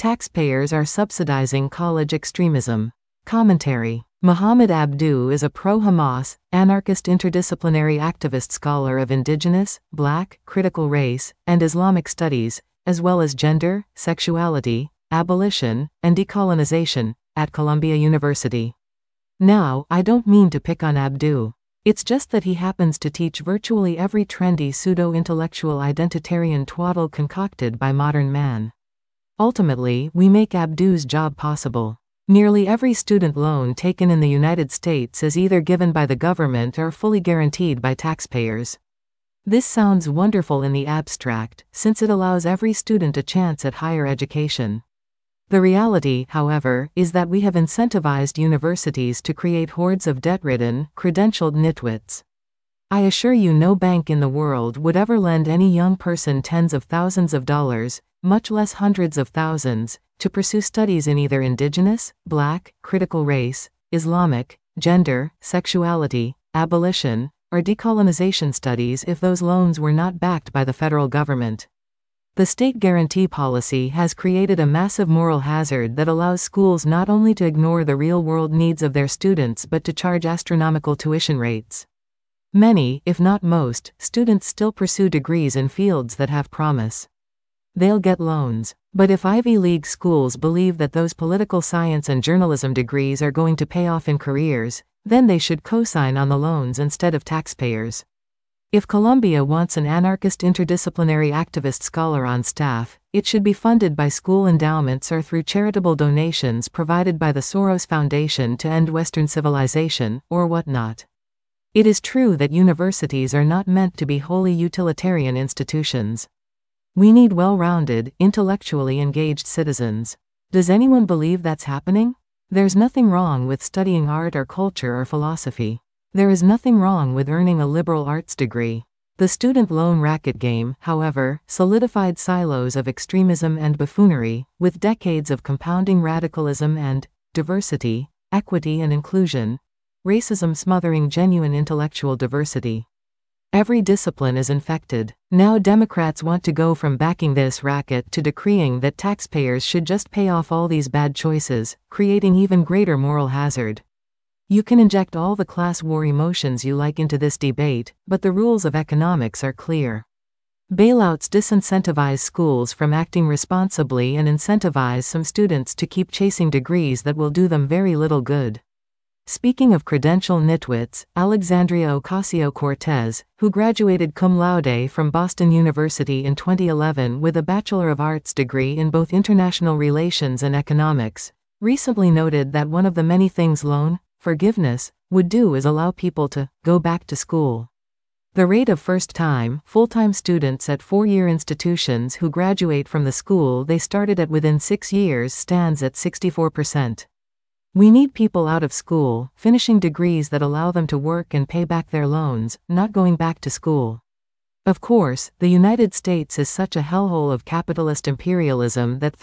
Taxpayers are subsidizing college extremism. Commentary. Mohamed Abdu is a pro-Hamas, anarchist interdisciplinary activist scholar of indigenous, Black, critical race, and Islamic studies, as well as gender, sexuality, abolition, and decolonization, at Columbia University. Now, I don't mean to pick on Abdu. It's just that he happens to teach virtually every trendy pseudo-intellectual identitarian twaddle concocted by modern man. Ultimately, we make Abdu's job possible. Nearly every student loan taken in the United States is either given by the government or fully guaranteed by taxpayers. This sounds wonderful in the abstract, since it allows every student a chance at higher education. The reality, however, is that we have incentivized universities to create hordes of debt-ridden, credentialed nitwits. I assure you no bank in the world would ever lend any young person tens of thousands of dollars, much less hundreds of thousands, to pursue studies in either indigenous, Black, critical race, Islamic, gender, sexuality, abolition, or decolonization studies if those loans were not backed by the federal government. The state guarantee policy has created a massive moral hazard that allows schools not only to ignore the real-world needs of their students but to charge astronomical tuition rates. Many, if not most, students still pursue degrees in fields that have promise. They'll get loans. But if Ivy League schools believe that those political science and journalism degrees are going to pay off in careers, then they should co-sign on the loans instead of taxpayers. If Columbia wants an anarchist interdisciplinary activist scholar on staff, it should be funded by school endowments or through charitable donations provided by the Soros Foundation to End Western Civilization, or whatnot. It is true that universities are not meant to be wholly utilitarian institutions. We need well-rounded, intellectually engaged citizens. Does anyone believe that's happening? There's nothing wrong with studying art or culture or philosophy. There is nothing wrong with earning a liberal arts degree. The student loan racket game, however, solidified silos of extremism and buffoonery, with decades of compounding radicalism and diversity, equity and inclusion, racism smothering genuine intellectual diversity. Every discipline is infected. Now Democrats want to go from backing this racket to decreeing that taxpayers should just pay off all these bad choices, creating even greater moral hazard. You can inject all the class war emotions you like into this debate, but the rules of economics are clear. Bailouts disincentivize schools from acting responsibly and incentivize some students to keep chasing degrees that will do them very little good. Speaking of credential nitwits, Alexandria Ocasio-Cortez, who graduated cum laude from Boston University in 2011 with a Bachelor of Arts degree in both international relations and economics, recently noted that one of the many things loan forgiveness would do is allow people to go back to school. The rate of first-time, full-time students at four-year institutions who graduate from the school they started at within 6 years stands at 64%. We need people out of school, finishing degrees that allow them to work and pay back their loans, not going back to school. Of course, the United States is such a hellhole of capitalist imperialism that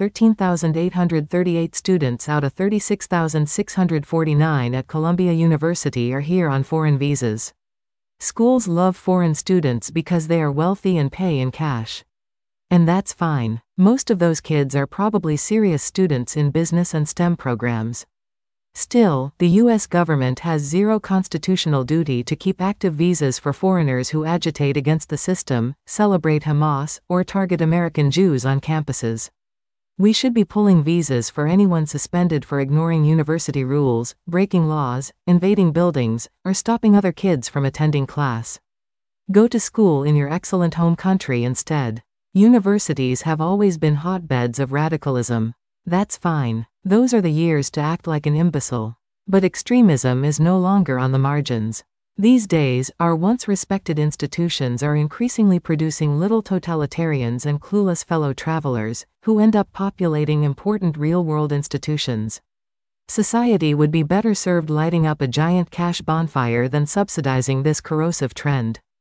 13,838 students out of 36,649 at Columbia University are here on foreign visas. Schools love foreign students because they are wealthy and pay in cash. And that's fine. Most of those kids are probably serious students in business and STEM programs. Still, the U.S. government has zero constitutional duty to keep active visas for foreigners who agitate against the system, celebrate Hamas, or target American Jews on campuses. We should be pulling visas for anyone suspended for ignoring university rules, breaking laws, invading buildings, or stopping other kids from attending class. Go to school in your excellent home country instead. Universities have always been hotbeds of radicalism. That's fine. Those are the years to act like an imbecile. But extremism is no longer on the margins. These days, our once respected institutions are increasingly producing little totalitarians and clueless fellow travelers, who end up populating important real-world institutions. Society would be better served lighting up a giant cash bonfire than subsidizing this corrosive trend.